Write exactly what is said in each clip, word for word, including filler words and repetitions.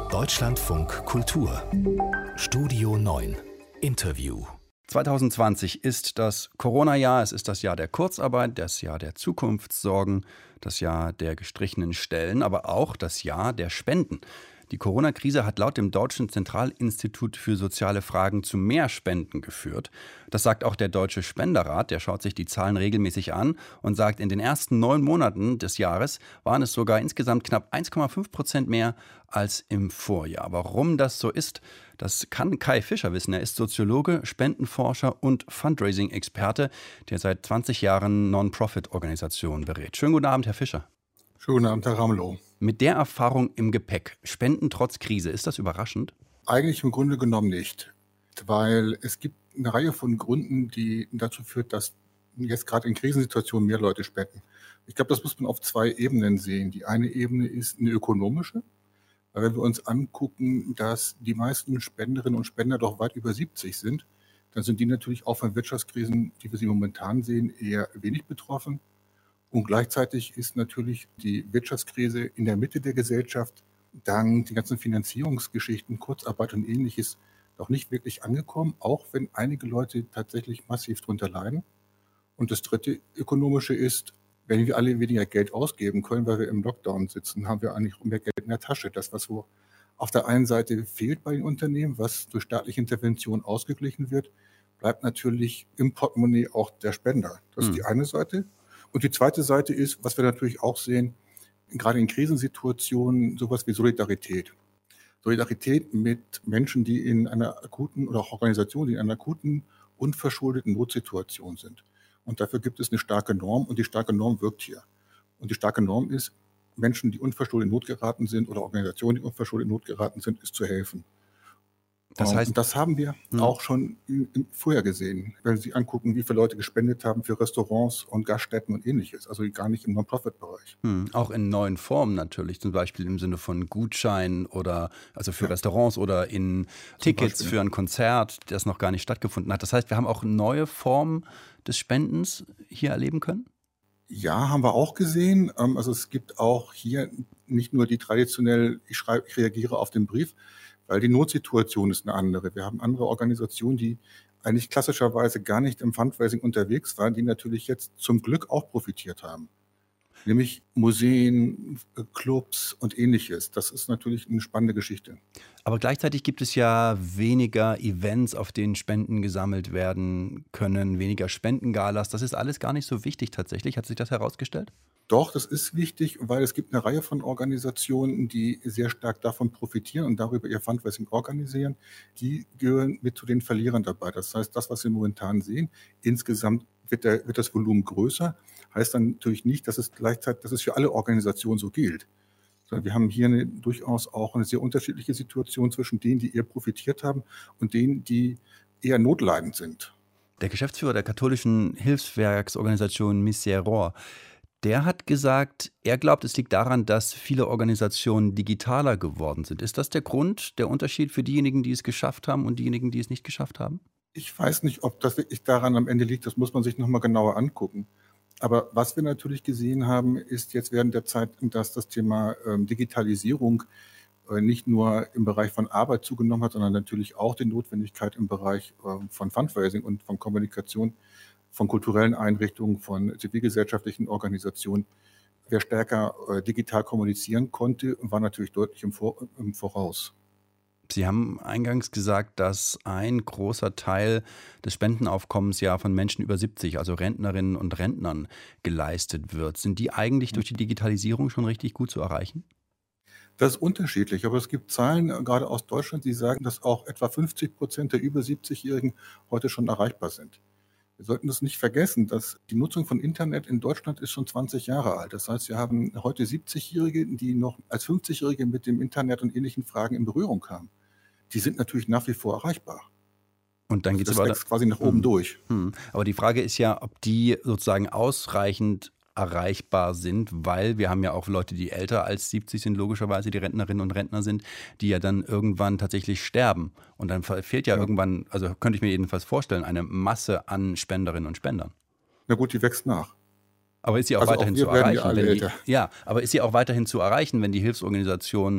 Deutschlandfunk Kultur Studio neun Interview. zwanzig zwanzig ist das Corona-Jahr, es ist das Jahr der Kurzarbeit, das Jahr der Zukunftssorgen, das Jahr der gestrichenen Stellen, aber auch das Jahr der Spenden. Die Corona-Krise hat laut dem Deutschen Zentralinstitut für soziale Fragen zu mehr Spenden geführt. Das sagt auch der Deutsche Spenderrat, der schaut sich die Zahlen regelmäßig an und sagt, in den ersten neun Monaten des Jahres waren es sogar insgesamt knapp eins Komma fünf Prozent mehr als im Vorjahr. Warum das so ist, das kann Kai Fischer wissen. Er ist Soziologe, Spendenforscher und Fundraising-Experte, der seit zwanzig Jahren Non-Profit-Organisationen berät. Schönen guten Abend, Herr Fischer. Schönen guten Abend, Herr Ramelow. Mit der Erfahrung im Gepäck, Spenden trotz Krise, ist das überraschend? Eigentlich im Grunde genommen nicht, weil es gibt eine Reihe von Gründen, die dazu führt, dass jetzt gerade in Krisensituationen mehr Leute spenden. Ich glaube, das muss man auf zwei Ebenen sehen. Die eine Ebene ist eine ökonomische, weil wenn wir uns angucken, dass die meisten Spenderinnen und Spender doch weit über siebzig sind, dann sind die natürlich auch von Wirtschaftskrisen, die wir sie momentan sehen, eher wenig betroffen. Und gleichzeitig ist natürlich die Wirtschaftskrise in der Mitte der Gesellschaft dank den ganzen Finanzierungsgeschichten, Kurzarbeit und Ähnliches noch nicht wirklich angekommen, auch wenn einige Leute tatsächlich massiv darunter leiden. Und das dritte ökonomische ist, wenn wir alle weniger Geld ausgeben können, weil wir im Lockdown sitzen, haben wir eigentlich mehr Geld in der Tasche. Das, was wo auf der einen Seite fehlt bei den Unternehmen, was durch staatliche Intervention ausgeglichen wird, bleibt natürlich im Portemonnaie auch der Spender. Das hm. ist die eine Seite. Und die zweite Seite ist, was wir natürlich auch sehen, gerade in Krisensituationen, sowas wie Solidarität. Solidarität mit Menschen, die in einer akuten oder auch Organisationen, die in einer akuten, unverschuldeten Notsituation sind. Und dafür gibt es eine starke Norm und die starke Norm wirkt hier. Und die starke Norm ist, Menschen, die unverschuldet in Not geraten sind oder Organisationen, die unverschuldet in Not geraten sind, ist zu helfen. Das heißt, und das haben wir hm. auch schon vorher gesehen, wenn Sie angucken, wie viele Leute gespendet haben für Restaurants und Gaststätten und Ähnliches, also gar nicht im Non-Profit-Bereich. Hm. Auch in neuen Formen natürlich, zum Beispiel im Sinne von Gutscheinen oder also für ja. Restaurants oder in zum Tickets Beispiel. Für ein Konzert, das noch gar nicht stattgefunden hat. Das heißt, wir haben auch neue Formen des Spendens hier erleben können? Ja, haben wir auch gesehen. Also es gibt auch hier nicht nur die traditionell, ich schreibe, ich reagiere auf den Brief, weil die Notsituation ist eine andere. Wir haben andere Organisationen, die eigentlich klassischerweise gar nicht im Fundraising unterwegs waren, die natürlich jetzt zum Glück auch profitiert haben. Nämlich Museen, Clubs und Ähnliches. Das ist natürlich eine spannende Geschichte. Aber gleichzeitig gibt es ja weniger Events, auf denen Spenden gesammelt werden können, weniger Spendengalas. Das ist alles gar nicht so wichtig tatsächlich. Hat sich das herausgestellt? Doch, das ist wichtig, weil es gibt eine Reihe von Organisationen, die sehr stark davon profitieren und darüber ihr Fundraising organisieren. Die gehören mit zu den Verlierern dabei. Das heißt, das, was wir momentan sehen, insgesamt wird, der, wird das Volumen größer. Heißt dann natürlich nicht, dass es gleichzeitig, dass es für alle Organisationen so gilt. Sondern wir haben hier eine, durchaus auch eine sehr unterschiedliche Situation zwischen denen, die eher profitiert haben und denen, die eher notleidend sind. Der Geschäftsführer der katholischen Hilfswerksorganisation Miseror, der hat gesagt, er glaubt, es liegt daran, dass viele Organisationen digitaler geworden sind. Ist das der Grund, der Unterschied für diejenigen, die es geschafft haben und diejenigen, die es nicht geschafft haben? Ich weiß nicht, ob das wirklich daran am Ende liegt. Das muss man sich nochmal genauer angucken. Aber was wir natürlich gesehen haben, ist jetzt während der Zeit, dass das Thema ähm, Digitalisierung äh, nicht nur im Bereich von Arbeit zugenommen hat, sondern natürlich auch die Notwendigkeit im Bereich äh, von Fundraising und von Kommunikation, von kulturellen Einrichtungen, von zivilgesellschaftlichen Organisationen. Wer stärker äh, digital kommunizieren konnte, war natürlich deutlich im, Vor im Voraus. Sie haben eingangs gesagt, dass ein großer Teil des Spendenaufkommens ja von Menschen über siebzig, also Rentnerinnen und Rentnern, geleistet wird. Sind die eigentlich durch die Digitalisierung schon richtig gut zu erreichen? Das ist unterschiedlich, aber es gibt Zahlen, gerade aus Deutschland, die sagen, dass auch etwa fünfzig Prozent der über siebzigjährigen heute schon erreichbar sind. Wir sollten das nicht vergessen, dass die Nutzung von Internet in Deutschland ist schon zwanzig Jahre alt. Das heißt, wir haben heute siebzigjährige, die noch als fünfzigjährige mit dem Internet und ähnlichen Fragen in Berührung kamen. Die sind natürlich nach wie vor erreichbar. Und dann geht es aber quasi nach oben hm. durch. Hm. Aber die Frage ist ja, ob die sozusagen ausreichend erreichbar sind, weil wir haben ja auch Leute, die älter als siebzig sind, logischerweise die Rentnerinnen und Rentner sind, die ja dann irgendwann tatsächlich sterben. Und dann fehlt ja, ja irgendwann, also könnte ich mir jedenfalls vorstellen, eine Masse an Spenderinnen und Spendern. Na gut, die wächst nach. Aber ist sie auch also weiterhin auch wir zu werden erreichen? ja alle wenn die, älter. ja, aber ist sie auch weiterhin zu erreichen, wenn die Hilfsorganisationen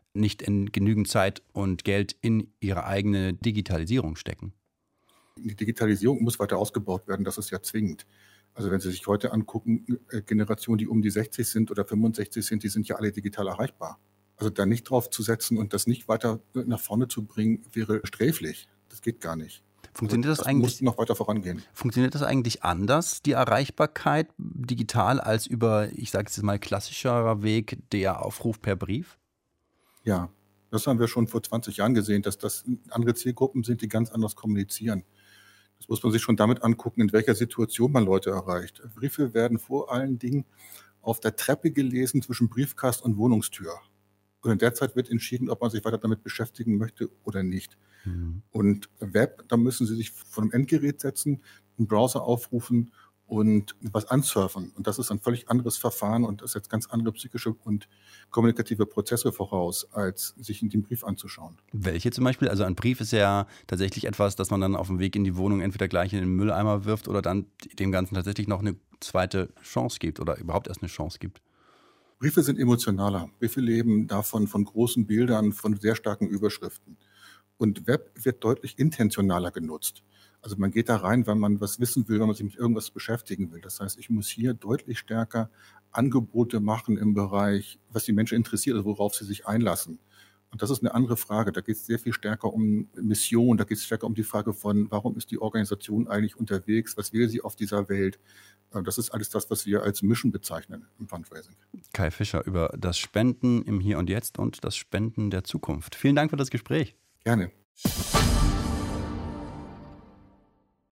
nicht in genügend Zeit und Geld in ihre eigene Digitalisierung stecken? Die Digitalisierung muss weiter ausgebaut werden, das ist ja zwingend. Also wenn Sie sich heute angucken, Generationen, die um die sechzig sind oder fünfundsechzig sind, die sind ja alle digital erreichbar. Also da nicht drauf zu setzen und das nicht weiter nach vorne zu bringen, wäre sträflich. Das geht gar nicht. Funktioniert also das, das eigentlich muss noch weiter vorangehen? Funktioniert das eigentlich anders, die Erreichbarkeit digital, als über, ich sage jetzt mal, klassischerer Weg, der Aufruf per Brief? Ja, das haben wir schon vor zwanzig Jahren gesehen, dass das andere Zielgruppen sind, die ganz anders kommunizieren. Das muss man sich schon damit angucken, in welcher Situation man Leute erreicht. Briefe werden vor allen Dingen auf der Treppe gelesen zwischen Briefkasten und Wohnungstür. Und in der Zeit wird entschieden, ob man sich weiter damit beschäftigen möchte oder nicht. Mhm. Und Web, da müssen Sie sich vor einem Endgerät setzen, einen Browser aufrufen und was ansurfen. Und das ist ein völlig anderes Verfahren und das setzt ganz andere psychische und kommunikative Prozesse voraus, als sich in den Brief anzuschauen. Welche zum Beispiel? Also ein Brief ist ja tatsächlich etwas, das man dann auf dem Weg in die Wohnung entweder gleich in den Mülleimer wirft oder dann dem Ganzen tatsächlich noch eine zweite Chance gibt oder überhaupt erst eine Chance gibt. Briefe sind emotionaler. Briefe leben davon von großen Bildern, von sehr starken Überschriften. Und Web wird deutlich intentionaler genutzt. Also man geht da rein, weil man was wissen will, wenn man sich mit irgendwas beschäftigen will. Das heißt, ich muss hier deutlich stärker Angebote machen im Bereich, was die Menschen interessiert, also worauf sie sich einlassen. Und das ist eine andere Frage. Da geht es sehr viel stärker um Mission, da geht es stärker um die Frage von, warum ist die Organisation eigentlich unterwegs, was will sie auf dieser Welt. Das ist alles das, was wir als Mission bezeichnen im Fundraising. Kai Fischer über das Spenden im Hier und Jetzt und das Spenden der Zukunft. Vielen Dank für das Gespräch. Gerne.